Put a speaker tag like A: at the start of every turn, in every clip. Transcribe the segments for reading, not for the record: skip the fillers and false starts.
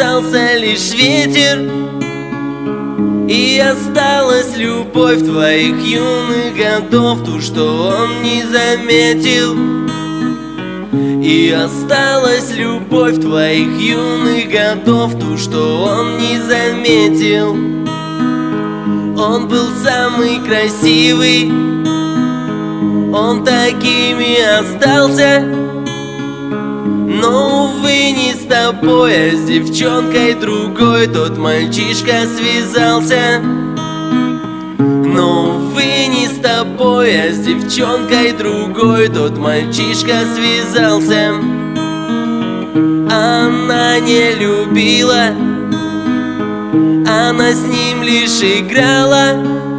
A: остался лишь ветер, и осталась любовь твоих юных годов, ту, что он не заметил. И осталась любовь твоих юных годов, ту, что он не заметил. Он был самый красивый, он такими остался. Но, увы, не с тобой, а с девчонкой другой тот мальчишка связался. Но, увы, не с тобой, а с девчонкой другой тот мальчишка связался. Она не любила, она с ним лишь играла.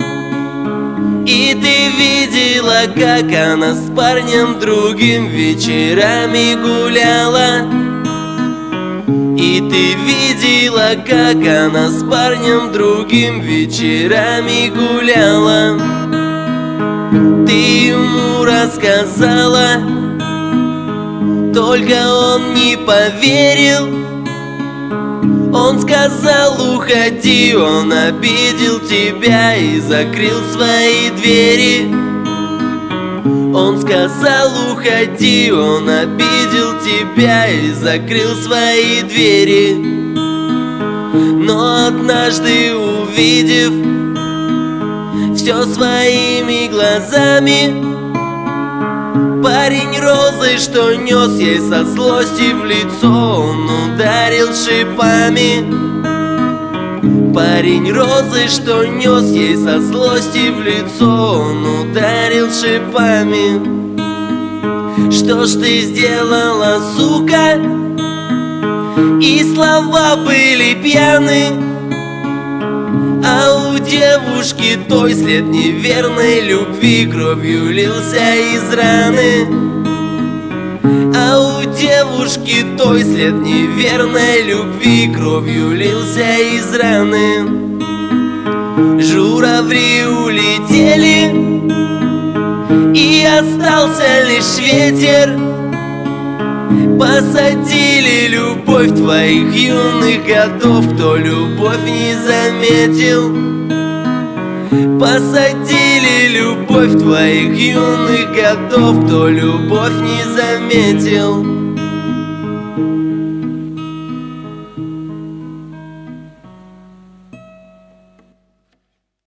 A: И ты видела, как она с парнем другим вечерами гуляла. И ты видела, как она с парнем другим вечерами гуляла. Ты ему рассказала, только он не поверил. Он сказал: уходи, он обидел тебя и закрыл свои двери. Он сказал: уходи, он обидел тебя и закрыл свои двери. Но однажды, увидев все своими глазами, парень розы, что нес ей со злости в лицо, он ударил шипами. Парень розы, что нес ей со злости в лицо, он ударил шипами. Что ж ты сделала, сука? И слова были пьяны, а у девушки той след неверной любви кровью лился из раны. А у девушки той след неверной любви кровью лился из раны. Журавли улетели, и остался лишь ветер. Посадили любовь твоих юных годов, кто любовь не заметил. Посадили любовь твоих юных годов, кто любовь не заметил.